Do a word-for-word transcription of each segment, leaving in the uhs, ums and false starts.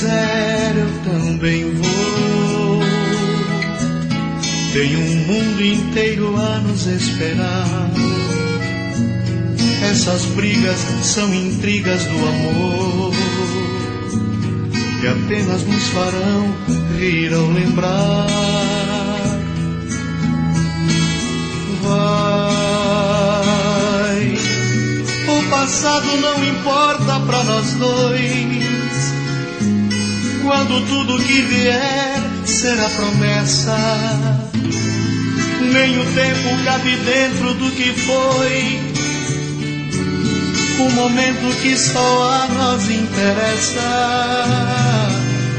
quiser eu também vou. Tem um mundo inteiro a nos esperar. Essas brigas são intrigas do amor, que apenas nos farão rir ao lembrar. Vai, o passado não importa pra nós dois. Quando tudo que vier será promessa, nem o tempo cabe dentro do que foi. O momento que só a nós interessa.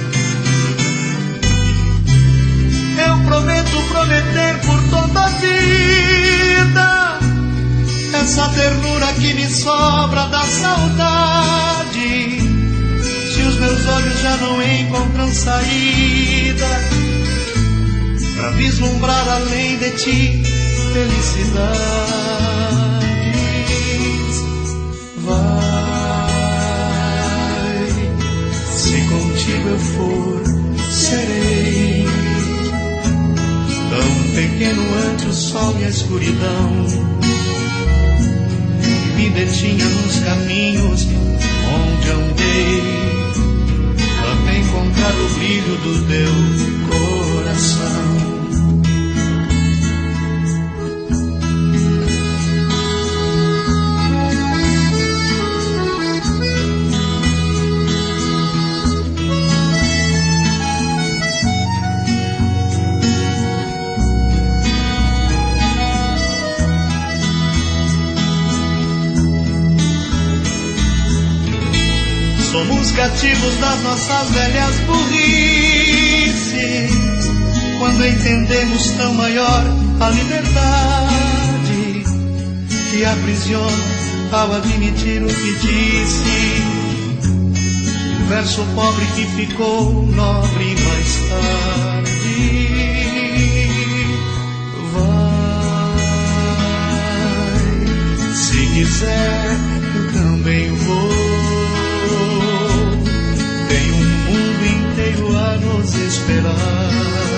Eu prometo prometer por toda a vida essa ternura que me sobra da saudade. Se os meus olhos já não encontram saída pra vislumbrar além de ti felicidade. Vai, se contigo eu for, serei tão pequeno ante o sol e a escuridão, que me detinha nos caminhos onde andei, até encontrar o brilho do teu coração. Somos cativos das nossas velhas burrices, quando entendemos tão maior a liberdade que aprisiona ao admitir o que disse. O verso pobre que ficou nobre mais tarde. Vai, se quiser eu também vou. A nos esperar.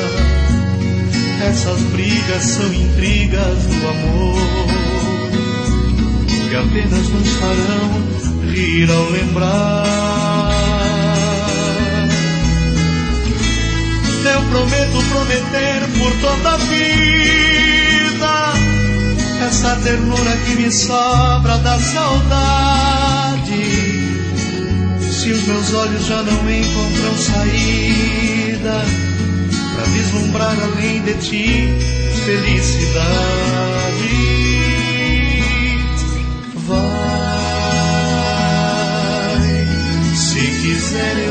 Essas brigas são intrigas do amor, que apenas nos farão rir ao lembrar. Eu prometo prometer por toda a vida essa ternura que me sobra da saudade. Se os meus olhos já não encontram saída pra vislumbrar além de ti felicidade. Vai, se quiser